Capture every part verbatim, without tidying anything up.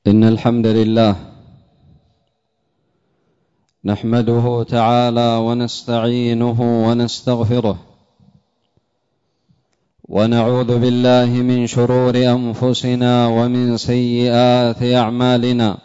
إن الحمد لله نحمده تعالى ونستعينه ونستغفره ونعوذ بالله من شرور أنفسنا ومن سيئات أعمالنا.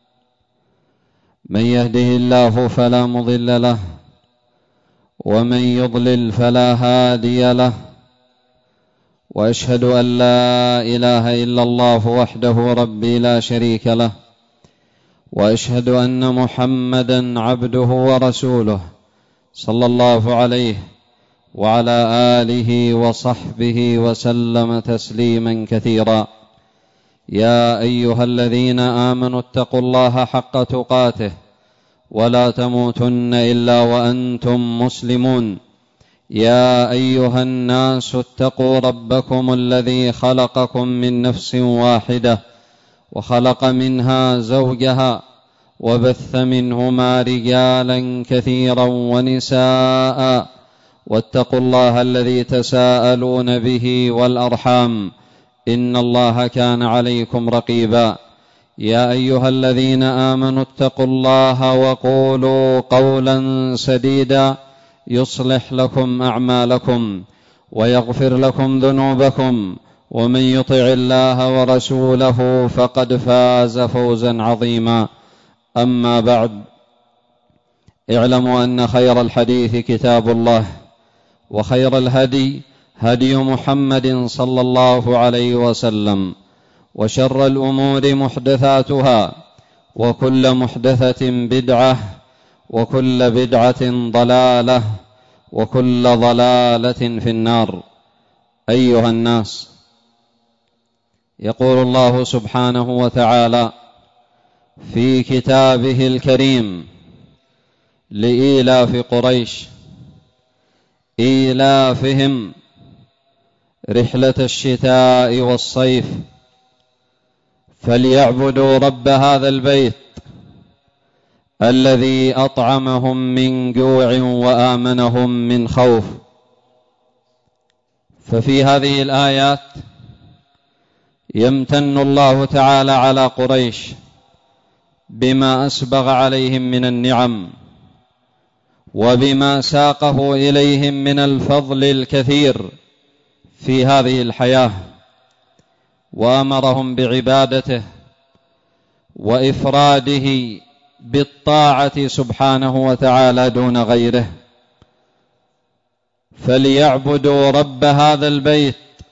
من يهده الله فلا مضل له ومن يضلل فلا هادي له، وأشهد أن لا إله إلا الله وحده ربي لا شريك له، وأشهد أن محمدا عبده ورسوله صلى الله عليه وعلى آله وصحبه وسلم تسليما كثيرا. يا أيها الذين آمنوا اتقوا الله حق تقاته ولا تموتن إلا وأنتم مسلمون. يا أيها الناس اتقوا ربكم الذي خلقكم من نفس واحدة وخلق منها زوجها وبث منهما رجالا كثيرا ونساء، واتقوا الله الذي تساءلون به والأرحام إن الله كان عليكم رقيبا. يا أيها الذين آمنوا اتقوا الله وقولوا قولا سديدا يصلح لكم أعمالكم ويغفر لكم ذنوبكم، ومن يطع الله ورسوله فقد فاز فوزا عظيما. أما بعد، اعلموا أن خير الحديث كتاب الله، وخير الهدي هدي محمد صلى الله عليه وسلم، وشر الأمور محدثاتها، وكل محدثة بدعة، وكل بدعة ضلالة، وكل ضلالة في النار. أيها الناس، يقول الله سبحانه وتعالى في كتابه الكريم لإيلاف قريش إيلافهم رحلة الشتاء والصيف فليعبدوا رب هذا البيت الذي أطعمهم من جوع وآمنهم من خوف. ففي هذه الآيات يمتن الله تعالى على قريش بما أسبغ عليهم من النعم، وبما ساقه إليهم من الفضل الكثير في هذه الحياة، وأمرهم بعبادته وإفراده بالطاعة سبحانه وتعالى دون غيره. فليعبدوا رب هذا البيت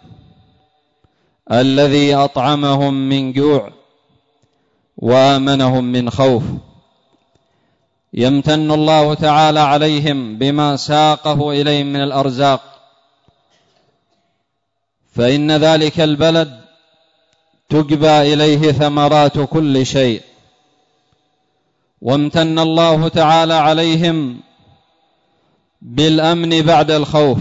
الذي أطعمهم من جوع وآمنهم من خوف. يمتن الله تعالى عليهم بما ساقه إليهم من الأرزاق، فإن ذلك البلد تجبى إليه ثمرات كل شيء. وامتن الله تعالى عليهم بالأمن بعد الخوف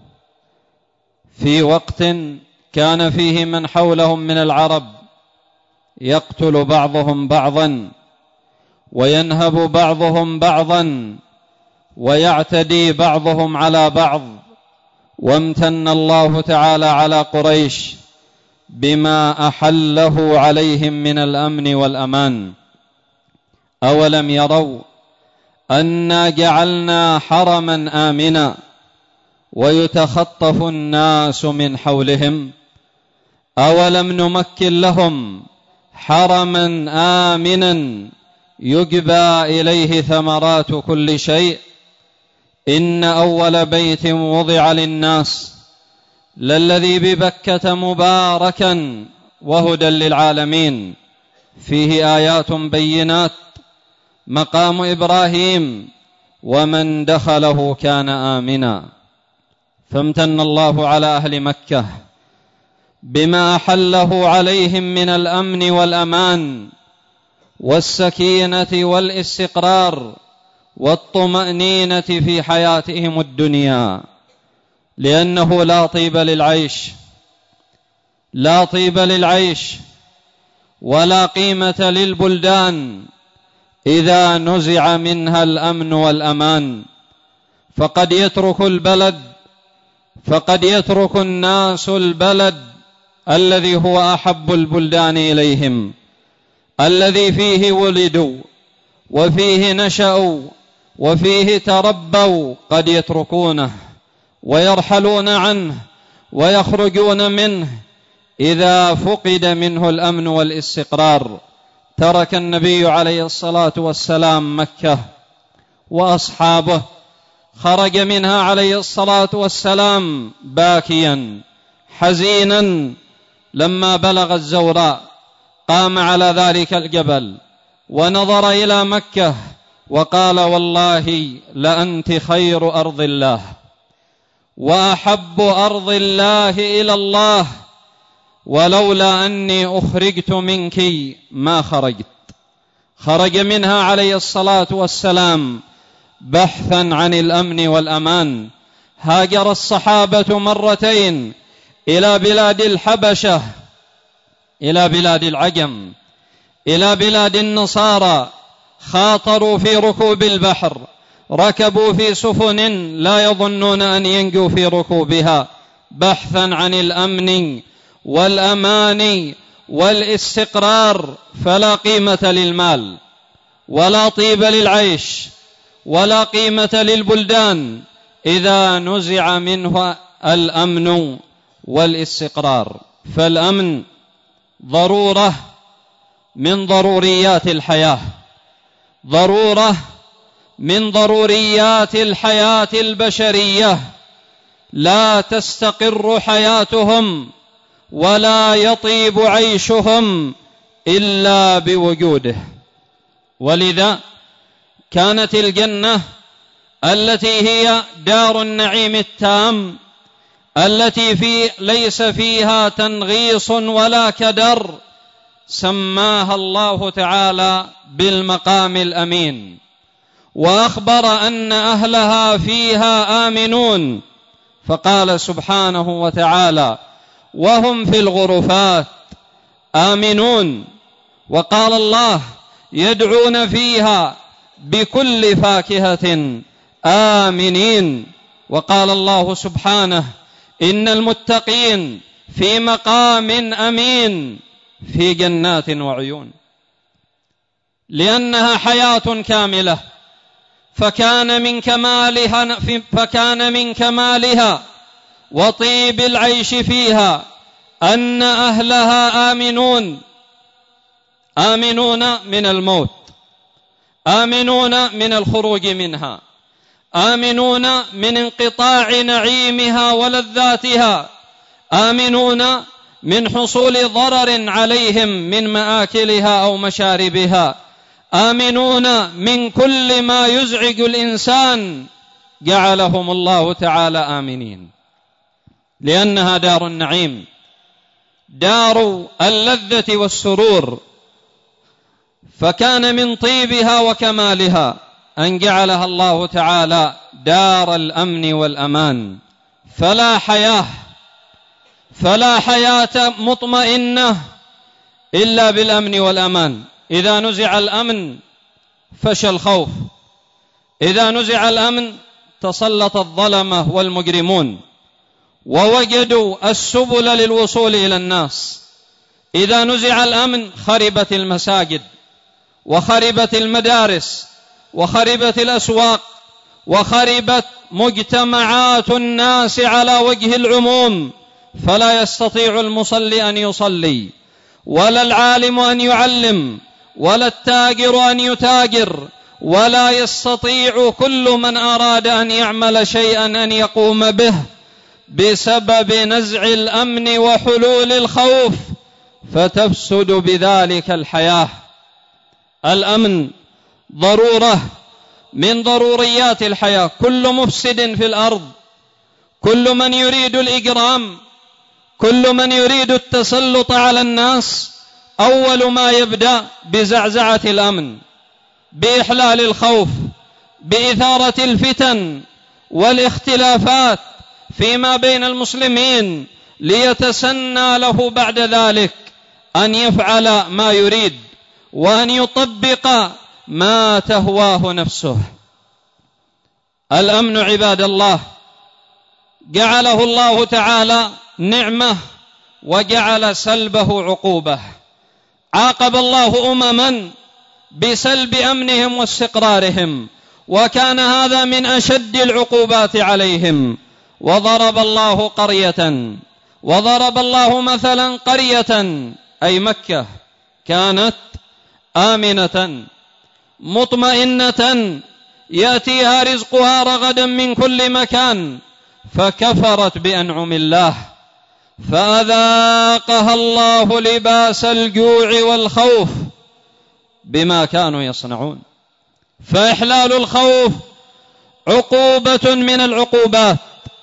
في وقت كان فيه من حولهم من العرب يقتل بعضهم بعضا وينهب بعضهم بعضا ويعتدي بعضهم على بعض. وامتن الله تعالى على قريش بما أحله عليهم من الأمن والأمان. أولم يروا أنا جعلنا حرما آمنا ويتخطف الناس من حولهم أولم نمكن لهم حرما آمنا يجبى إليه ثمرات كل شيء إن أول بيت وضع للناس للذي ببكة مباركا وهدى للعالمين فيه آيات بينات مقام إبراهيم ومن دخله كان آمنا. فامتن الله على أهل مكة بما أحله عليهم من الأمن والأمان والسكينة والاستقرار والطمأنينة في حياتهم الدنيا، لأنه لا طيب للعيش لا طيب للعيش ولا قيمة للبلدان إذا نزع منها الأمن والأمان. فقد يترك البلد فقد يترك الناس البلد الذي هو أحب البلدان إليهم الذي فيه ولدوا وفيه نشأوا وفيه تربوا قد يتركونه ويرحلون عنه ويخرجون منه إذا فقد منه الأمن والاستقرار. ترك النبي عليه الصلاة والسلام مكة وأصحابه، خرج منها عليه الصلاة والسلام باكيا حزينا لما بلغ الزوراء، قام على ذلك الجبل ونظر إلى مكة وقال: والله لأنت خير أرض الله وأحب أرض الله إلى الله، ولولا أني أخرجت منك ما خرجت. خرج منها عليه الصلاة والسلام بحثا عن الأمن والأمان. هاجر الصحابة مرتين إلى بلاد الحبشة، إلى بلاد العجم، إلى بلاد النصارى، خاطروا في ركوب البحر، ركبوا في سفن لا يظنون أن ينجوا في ركوبها بحثا عن الأمن والأمان والاستقرار. فلا قيمة للمال ولا طيب للعيش ولا قيمة للبلدان إذا نزع منه الأمن والاستقرار. فالأمن ضرورة من ضروريات الحياة، ضرورة من ضروريات الحياة البشرية، لا تستقر حياتهم ولا يطيب عيشهم إلا بوجوده. ولذا كانت الجنة التي هي دار النعيم التام، التي في ليس فيها تنغيص ولا كدر، سماها الله تعالى بالمقام الأمين، وأخبر أن أهلها فيها آمنون، فقال سبحانه وتعالى: وهم في الغرفات آمنون. وقال الله: يدعون فيها بكل فاكهة آمنين. وقال الله سبحانه: إن المتقين في مقام أمين في جنات وعيون. لأنها حياة كاملة، فكان من كمالها فكان من كمالها وطيب العيش فيها أن أهلها آمنون، آمنون من الموت، آمنون من الخروج منها، آمنون من انقطاع نعيمها ولذاتها، آمنون من حصول ضرر عليهم من مآكلها أو مشاربها، آمنون من كل ما يزعج الإنسان، جعلهم الله تعالى آمنين، لأنها دار النعيم، دار اللذة والسرور. فكان من طيبها وكمالها أن جعلها الله تعالى دار الأمن والأمان. فلا حياة فلا حياة مطمئنة إلا بالأمن والأمان. إذا نزع الأمن فشى الخوف، إذا نزع الأمن تسلط الظلمة والمجرمون ووجدوا السبل للوصول إلى الناس. إذا نزع الأمن خربت المساجد وخربت المدارس وخربت الأسواق وخربت مجتمعات الناس على وجه العموم، فلا يستطيع المصلي أن يصلي، ولا العالم أن يعلم، ولا التاجر أن يتاجر، ولا يستطيع كل من أراد أن يعمل شيئا أن يقوم به بسبب نزع الأمن وحلول الخوف، فتفسد بذلك الحياة. الأمن ضرورة من ضروريات الحياة. كل مفسد في الأرض، كل من يريد الإجرام، كل من يريد التسلط على الناس، أول ما يبدأ بزعزعة الأمن، بإحلال الخوف، بإثارة الفتن والاختلافات فيما بين المسلمين، ليتسنى له بعد ذلك أن يفعل ما يريد وأن يطبق ما تهواه نفسه. الأمن عباد الله جعله الله تعالى نعمة وجعل سلبه عقوبة. عاقب الله أمما بسلب أمنهم واستقرارهم، وكان هذا من أشد العقوبات عليهم. وضرب الله قرية وضرب الله مثلا قرية أي مكة كانت آمنة مطمئنة يأتيها رزقها رغدا من كل مكان، فكفرت بأنعم الله فأذاقها الله لباس الجوع والخوف بما كانوا يصنعون. فإحلال الخوف عقوبة من العقوبات.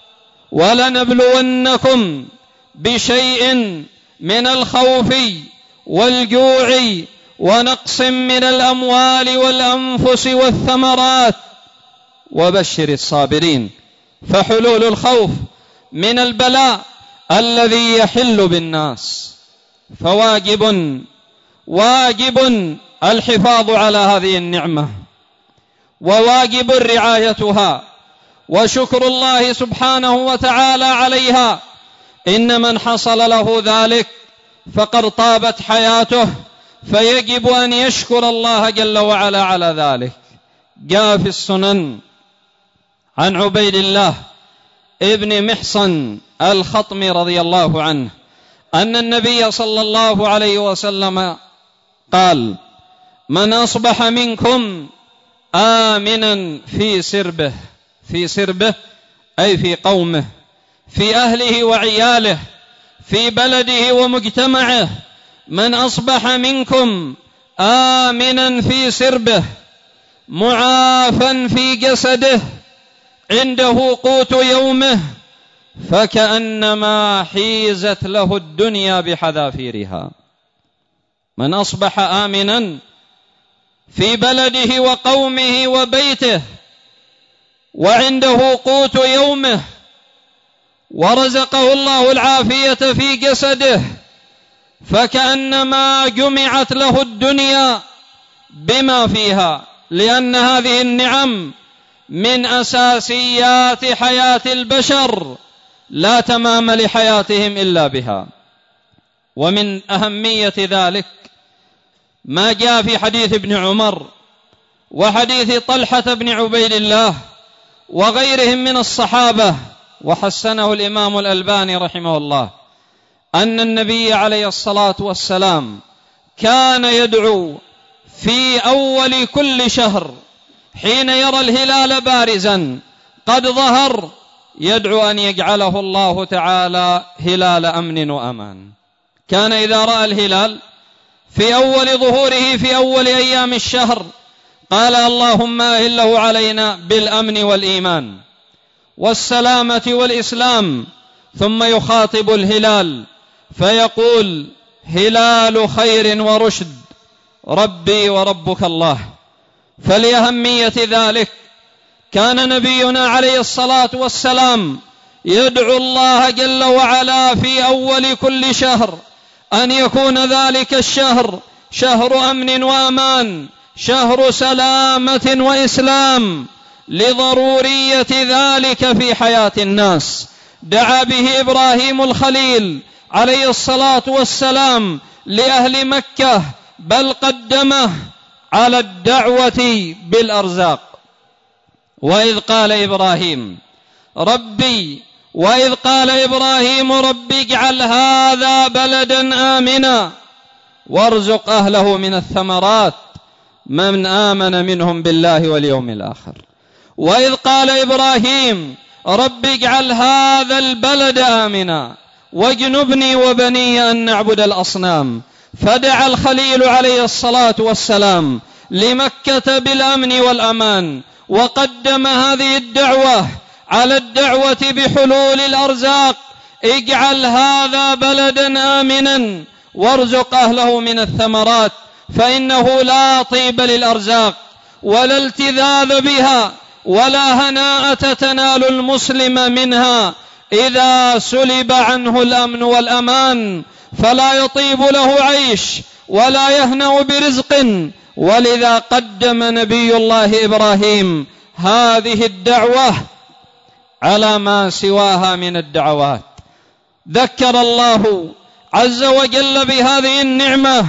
ولنبلونكم بشيء من الخوف والجوع ونقص من الأموال والأنفس والثمرات وبشر الصابرين. فحلول الخوف من البلاء الذي يحل بالناس، فواجب واجب الحفاظ على هذه النعمة، وواجب رعايتها وشكر الله سبحانه وتعالى عليها. إن من حصل له ذلك فقد طابت حياته، فيجب أن يشكر الله جل وعلا على ذلك. جاء في السنن عن عبيد الله ابن محصن الخطمي رضي الله عنه أن النبي صلى الله عليه وسلم قال: من أصبح منكم آمنا في سربه، في سربه أي في قومه، في أهله وعياله، في بلده ومجتمعه. من أصبح منكم آمنا في سربه معافا في جسده عنده قوت يومه فكأنما حيزت له الدنيا بحذافيرها. من أصبح آمنا في بلده وقومه وبيته وعنده قوت يومه ورزقه الله العافية في جسده فكأنما جمعت له الدنيا بما فيها، لأن هذه النعم من أساسيات حياة البشر لا تمام لحياتهم إلا بها. ومن أهمية ذلك ما جاء في حديث ابن عمر وحديث طلحة بن عبيد الله وغيرهم من الصحابة، وحسنه الإمام الألباني رحمه الله، أن النبي عليه الصلاة والسلام كان يدعو في أول كل شهر حين يرى الهلال بارزا قد ظهر، يدعو أن يجعله الله تعالى هلال أمن وأمان. كان إذا رأى الهلال في أول ظهوره في أول أيام الشهر قال: اللهم أهله علينا بالأمن والإيمان والسلامة والإسلام. ثم يخاطب الهلال فيقول: هلال خير ورشد ربي وربك الله. فلأهمية ذلك كان نبينا عليه الصلاة والسلام يدعو الله جل وعلا في أول كل شهر أن يكون ذلك الشهر شهر أمن وأمان، شهر سلامة وإسلام، لضرورية ذلك في حياة الناس. دعا به إبراهيم الخليل عليه الصلاة والسلام لأهل مكة، بل قدمه على الدعوة بالأرزاق. وإذ قال إبراهيم ربي وإذ قال إبراهيم ربي اجعل هذا بلدا آمنا وارزق أهله من الثمرات من آمن منهم بالله واليوم الآخر. وإذ قال إبراهيم ربي اجعل هذا البلد آمنا واجنبني وبني أن نعبد الأصنام. فدعا الخليل عليه الصلاة والسلام لمكة بالأمن والأمان، وقدم هذه الدعوة على الدعوة بحلول الأرزاق. اجعل هذا بلدا آمنا وارزق أهله من الثمرات، فإنه لا طيب للأرزاق ولا التذاذ بها ولا هناءة تنال المسلم منها إذا سلب عنه الأمن والأمان، فلا يطيب له عيش ولا يهنأ برزق. ولذا قدم نبي الله إبراهيم هذه الدعوة على ما سواها من الدعوات. ذكر الله عز وجل بهذه النعمة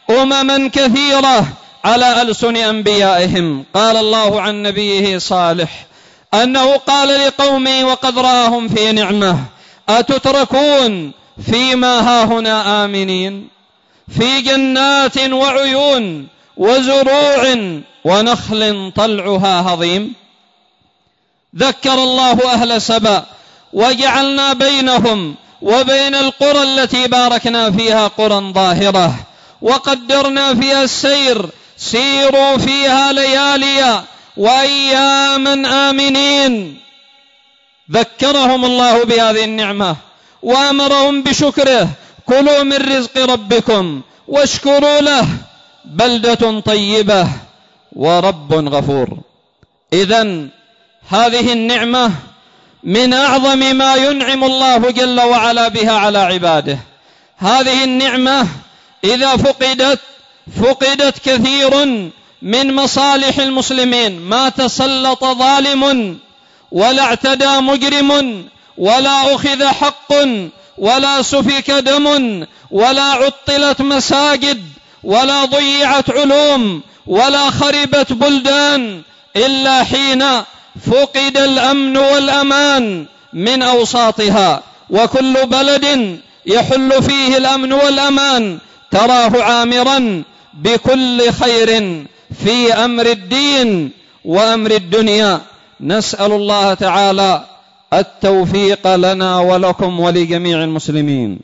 أمما كثيرة على ألسن أنبيائهم. قال الله عن نبيه صالح أنه قال لقومه وقد رآهم في نعمة: أتتركون فيما هاهنا آمنين في جنات وعيون وزروع ونخل طلعها هضيم. ذكر الله أهل سبأ: وجعلنا بينهم وبين القرى التي باركنا فيها قرى ظاهرة وقدرنا فيها السير سيروا فيها ليالي وأياما آمنين. ذكرهم الله بهذه النعمة وأمرهم بشكره: كلوا من رزق ربكم واشكروا له بلدة طيبة ورب غفور. إذن هذه النعمة من أعظم ما ينعم الله جل وعلا بها على عباده. هذه النعمة إذا فقدت فقدت كثير من مصالح المسلمين. ما تسلط ظالم ولا اعتدى مجرم ولا أخذ حق ولا سفك دم ولا عطلت مساجد ولا ضيعت علوم ولا خربت بلدان إلا حين فقد الأمن والأمان من أوساطها. وكل بلد يحل فيه الأمن والأمان تراه عامرا بكل خير في أمر الدين وأمر الدنيا. نسأل الله تعالى التوفيق لنا ولكم ولجميع المسلمين.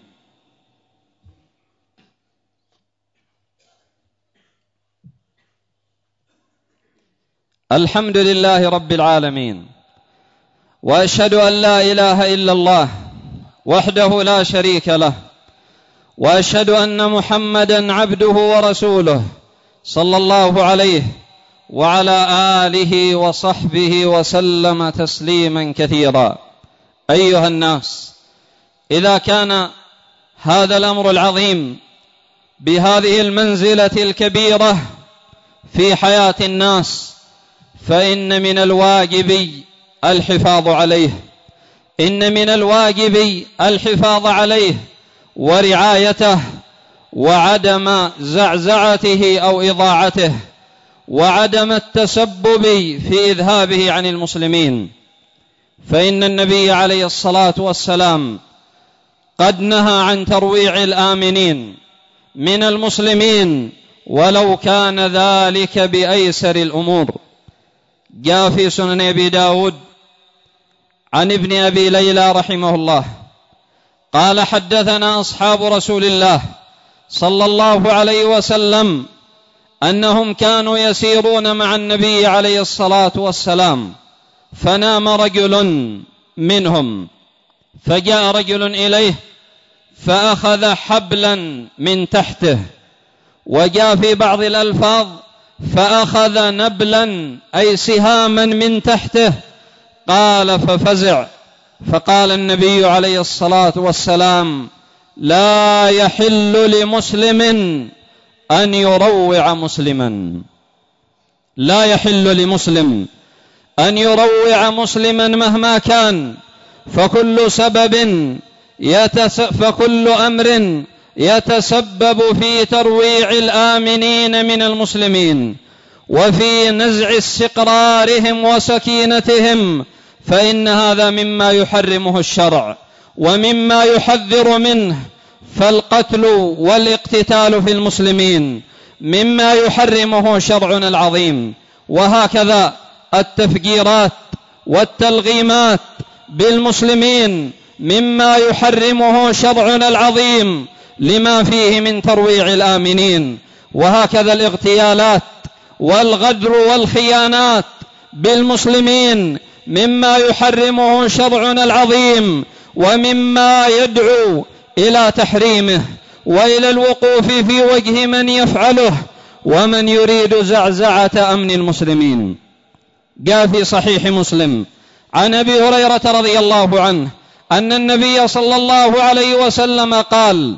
الحمد لله رب العالمين، وأشهد أن لا إله إلا الله وحده لا شريك له، وأشهد أن محمدا عبده ورسوله صلى الله عليه وعلى آله وصحبه وسلم تسليما كثيرا. أيها الناس، إذا كان هذا الأمر العظيم بهذه المنزلة الكبيرة في حياة الناس، فإن من الواجب الحفاظ عليه إن من الواجب الحفاظ عليه ورعايته وعدم زعزعته أو إضاعته وعدم التسبب في إذهابه عن المسلمين. فإن النبي عليه الصلاة والسلام قد نهى عن ترويع الآمنين من المسلمين ولو كان ذلك بأيسر الأمور. جاء في سنن أبي داود عن ابن أبي ليلى رحمه الله قال: حدثنا أصحاب رسول الله صلى الله عليه وسلم أنهم كانوا يسيرون مع النبي عليه الصلاة والسلام، فنام رجل منهم، فجاء رجل إليه فأخذ حبلا من تحته، وجاء في بعض الألفاظ فأخذ نبلا أي سهاما من تحته. قال: ففزع، فقال النبي عليه الصلاة والسلام: لا يحل لمسلم أن يروع مسلما لا يحل لمسلم أن يروع مسلما مهما كان، فكل سبب يتس فكل أمر يتسبب في ترويع الآمنين من المسلمين وفي نزع استقرارهم وسكينتهم، فإن هذا مما يحرمه الشرع ومما يحذر منه. فالقتل والاقتتال في المسلمين مما يحرمه شرعنا العظيم، وهكذا التفجيرات والتلغيمات بالمسلمين مما يحرمه شرعنا العظيم لما فيه من ترويع الآمنين. وهكذا الاغتيالات والغدر والخيانات بالمسلمين مما يحرمه شرعنا العظيم ومما يدعو إلى تحريمه وإلى الوقوف في وجه من يفعله ومن يريد زعزعة أمن المسلمين. جاء في صحيح مسلم عن أبي هريرة رضي الله عنه أن النبي صلى الله عليه وسلم قال: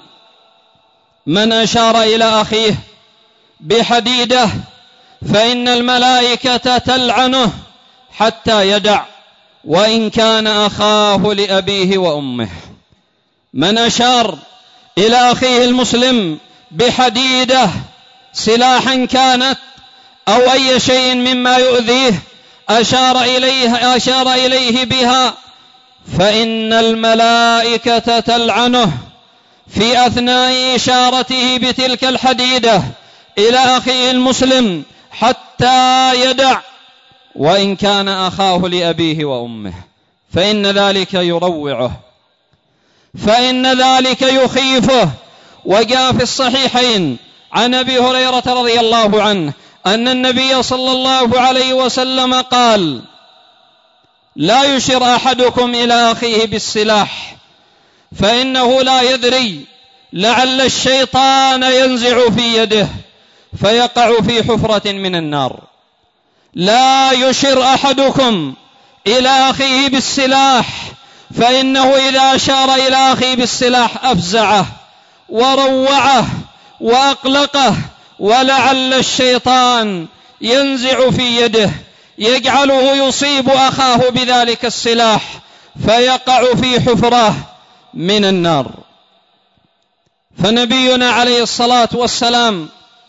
من أشار إلى أخيه بحديدة فإن الملائكة تلعنه حتى يدع، وإن كان أخاه لأبيه وأمه. من أشار إلى أخيه المسلم بحديدة سلاحا كانت أو أي شيء مما يؤذيه أشار إليه, أشار إليه بها، فإن الملائكة تلعنه في أثناء إشارته بتلك الحديدة إلى أخيه المسلم حتى يدع، وإن كان أخاه لأبيه وأمه، فإن ذلك يروعه، فإن ذلك يخيفه. وجاء في الصحيحين عن أبي هريرة رضي الله عنه أن النبي صلى الله عليه وسلم قال: لا يشر أحدكم إلى أخيه بالسلاح، فإنه لا يدري لعل الشيطان ينزع في يده فيقع في حفرة من النار. لا يشر أحدكم إلى أخيه بالسلاح، فإنه إذا أشار إلى أخيه بالسلاح أفزعه وروعه وأقلقه، ولعل الشيطان ينزع في يده يجعله يصيب أخاه بذلك السلاح فيقع في حفرة من النار. فنبينا عليه الصلاة والسلام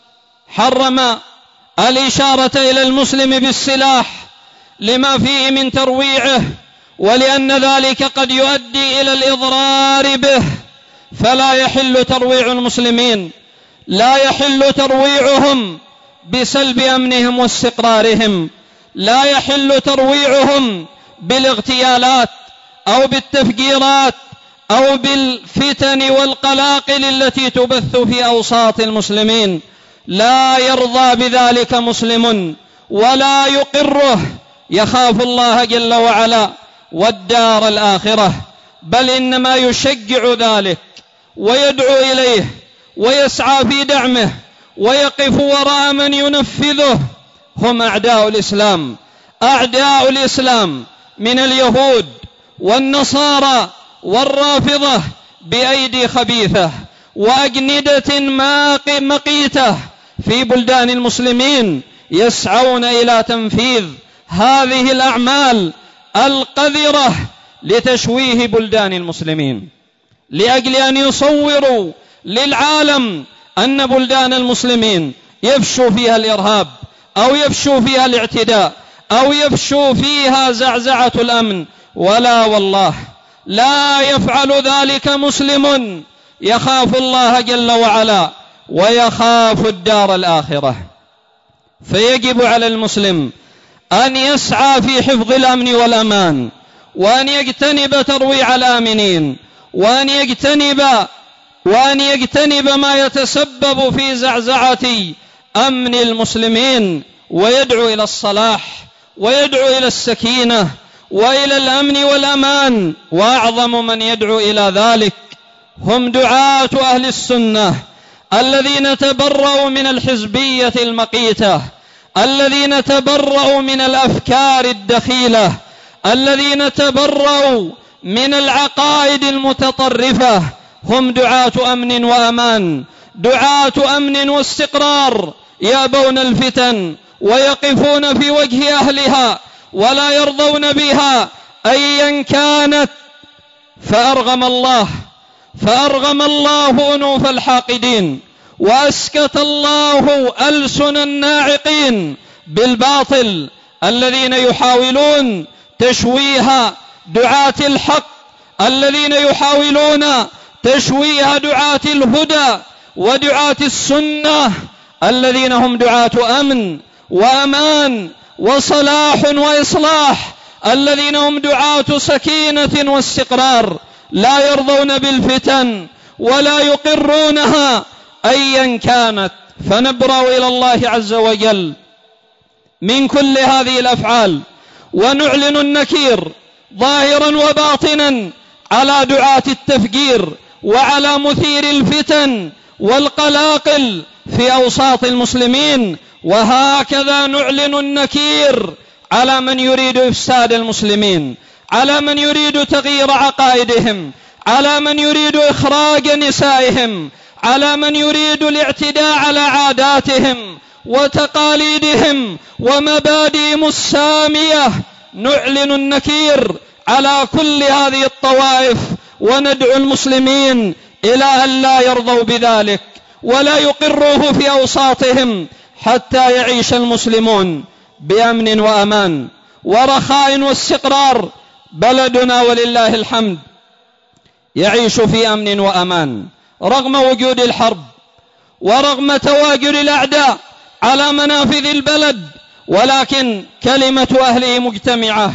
حرم الإشارة إلى المسلم بالسلاح لما فيه من ترويعه، ولأن ذلك قد يؤدي إلى الإضرار به، فلا يحل ترويع المسلمين، لا يحل ترويعهم بسلب أمنهم واستقرارهم، لا يحل ترويعهم بالاغتيالات أو بالتفجيرات أو بالفتن والقلاقل التي تبث في أوساط المسلمين. لا يرضى بذلك مسلم ولا يقره، يخاف الله جل وعلا والدار الآخرة، بل إنما يشجع ذلك ويدعو إليه ويسعى في دعمه ويقف وراء من ينفذه. هم أعداء الإسلام، أعداء الإسلام من اليهود والنصارى والرافضة بأيدي خبيثة وأجندة مقيتة في بلدان المسلمين، يسعون إلى تنفيذ هذه الأعمال القذرة لتشويه بلدان المسلمين، لأجل أن يصوروا للعالم أن بلدان المسلمين يفشو فيها الإرهاب أو يفشو فيها الاعتداء أو يفشو فيها زعزعة الأمن. ولا والله، لا يفعل ذلك مسلم يخاف الله جل وعلا ويخاف الدار الآخرة. فيجب على المسلم أن يسعى في حفظ الأمن والأمان، وأن يجتنب ترويع الآمنين، وأن يجتنب وأن يجتنب ما يتسبب في زعزعة أمن المسلمين، ويدعو إلى الصلاح ويدعو إلى السكينة وإلى الأمن والأمان. وأعظم من يدعو إلى ذلك هم دعاة أهل السنة الذين تبرؤوا من الحزبية المقيتة، الذين تبرؤوا من الأفكار الدخيلة، الذين تبرؤوا من العقائد المتطرفة. هم دعاة أمن وأمان، دعاة أمن واستقرار، يأبون الفتن ويقفون في وجه أهلها ولا يرضون بها أيا كانت. فأرغم الله فأرغم الله أنوف الحاقدين، وأسكت الله ألسن الناعقين بالباطل الذين يحاولون تشويه دعاة الحق، الذين يحاولون تشويه دعاة الهدى ودعاة السنة، الذين هم دعاة أمن وأمان وصلاح وإصلاح، الذين هم دعاة سكينة واستقرار، لا يرضون بالفتن ولا يقرونها أيا كانت. فنبرأ إلى الله عز وجل من كل هذه الأفعال، ونعلن النكير ظاهرا وباطنا على دعاة التفجير وعلى مثير الفتن والقلاقل في أوساط المسلمين. وهكذا نعلن النكير على من يريد إفساد المسلمين، على من يريد تغيير عقائدهم، على من يريد إخراج نسائهم، على من يريد الاعتداء على عاداتهم وتقاليدهم ومبادئهم السامية. نعلن النكير على كل هذه الطوائف، وندعو المسلمين إلى أن لا يرضوا بذلك، ولا يقروه في أوساطهم حتى يعيش المسلمون بأمن وأمان ورخاء واستقرار. بلدنا ولله الحمد يعيش في أمن وأمان رغم وجود الحرب ورغم تواجد الأعداء على منافذ البلد، ولكن كلمة أهله مجتمعة،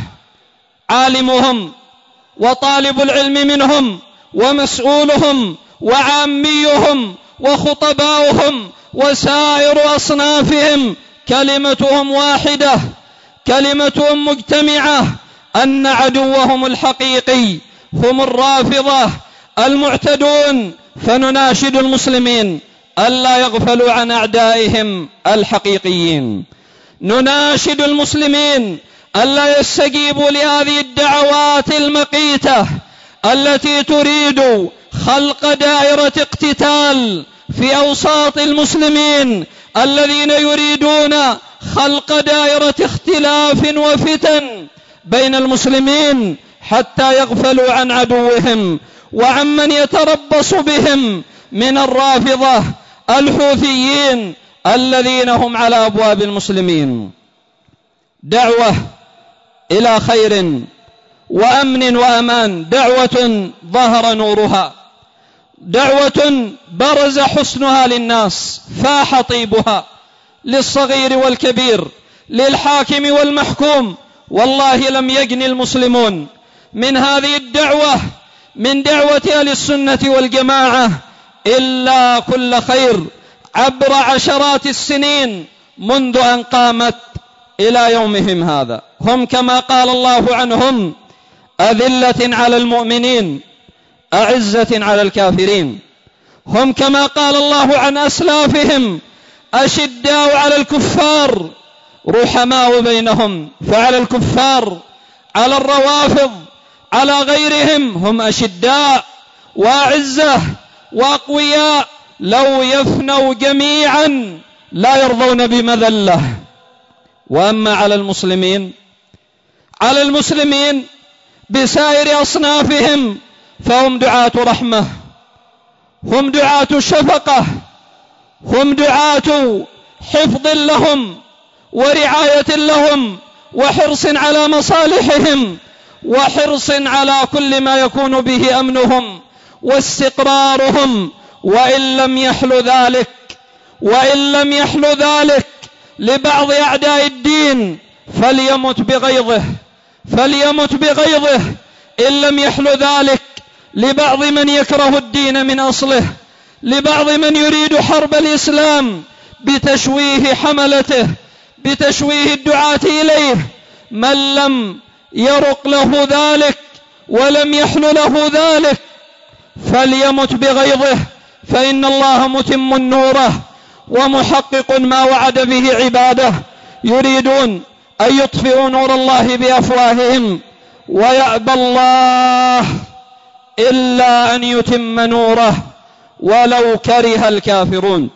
عالمهم وطالب العلم منهم ومسؤولهم وعاميهم وخطباؤهم وسائر أصنافهم كلمتهم واحدة، كلمتهم مجتمعة، أن عدوهم الحقيقي هم الرافضة المعتدون. فنناشد المسلمين ألا يغفلوا عن أعدائهم الحقيقيين، نناشد المسلمين ألا يستجيبوا لهذه الدعوات المقيتة التي تريد خلق دائرة اقتتال في أوساط المسلمين، الذين يريدون خلق دائرة اختلاف وفتن بين المسلمين حتى يغفلوا عن عدوهم وعمن يتربص بهم من الرافضة الحوثيين الذين هم على أبواب المسلمين. دعوة إلى خير وأمن وأمان، دعوة ظهر نورها، دعوة برز حسنها للناس، فاح طيبها للصغير والكبير، للحاكم والمحكوم. والله لم يجن المسلمون من هذه الدعوة، من دعوة أهل السنة والجماعة، إلا كل خير عبر عشرات السنين منذ أن قامت إلى يومهم هذا. هم كما قال الله عنهم أذلة على المؤمنين أعزة على الكافرين. هم كما قال الله عن أسلافهم أشداء على الكفار رحماء بينهم. فعلى الكفار، على الروافض، على غيرهم هم أشداء وأعزة وأقوياء، لو يفنوا جميعا لا يرضون بمذلة. وأما على المسلمين، على المسلمين بسائر أصنافهم فهم دعاة رحمة، هم دعاة شفقة، هم دعاة حفظ لهم ورعاية لهم وحرص على مصالحهم وحرص على كل ما يكون به أمنهم واستقرارهم. وإن لم يحل ذلك وإن لم يحل ذلك لبعض أعداء الدين فليمت بغيظه فليمت بغيظه إن لم يحل ذلك لبعض من يكره الدين من أصله، لبعض من يريد حرب الإسلام بتشويه حملته، بتشويه الدعاة إليه. من لم يرق له ذلك ولم يحل له ذلك فليمت بغيظه، فإن الله متم نوره ومحقق ما وعد به عباده. يريدون أن يطفئوا نور الله بأفواههم ويأبى الله إلا أن يتم نوره ولو كره الكافرون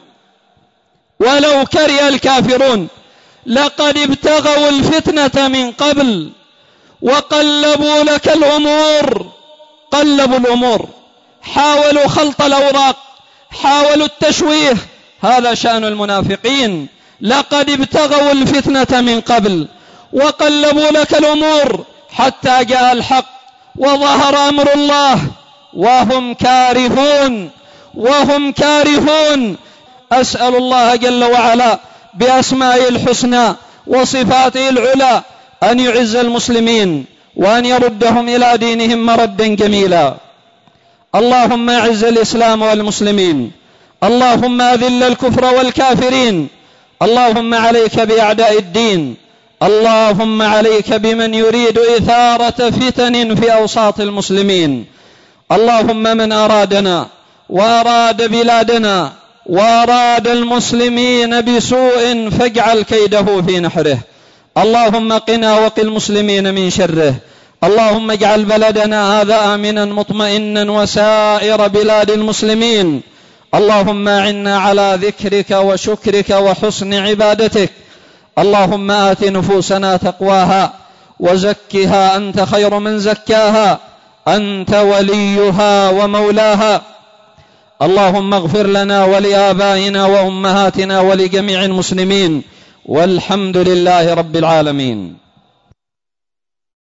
ولو كره الكافرون. لقد ابتغوا الفتنة من قبل وقلبوا لك الأمور، قلبوا الأمور، حاولوا خلط الأوراق، حاولوا التشويه. هذا شأن المنافقين. لقد ابتغوا الفتنة من قبل وقلبوا لك الأمور حتى جاء الحق وظهر أمر الله وهم كارهون وهم كارهون. أسأل الله جل وعلا بأسمائه الحسنى وصفاته العلى أن يعز المسلمين وأن يردهم إلى دينهم مردا جميلا. اللهم أعز الإسلام والمسلمين، اللهم أذل الكفر والكافرين، اللهم عليك بأعداء الدين، اللهم عليك بمن يريد إثارة فتن في أوساط المسلمين. اللهم من أرادنا وأراد بلادنا وأراد المسلمين بسوء فاجعل كيده في نحره. اللهم قنا وقِ المسلمين من شره. اللهم اجعل بلدنا هذا آمنا مطمئنا وسائر بلاد المسلمين. اللهم أعنا على ذكرك وشكرك وحسن عبادتك. اللهم آت نفوسنا تقواها وزكها أنت خير من زكاها، أنت وليها ومولاها. اللهم اغفر لنا ولآبائنا وأمهاتنا ولجميع المسلمين، والحمد لله رب العالمين.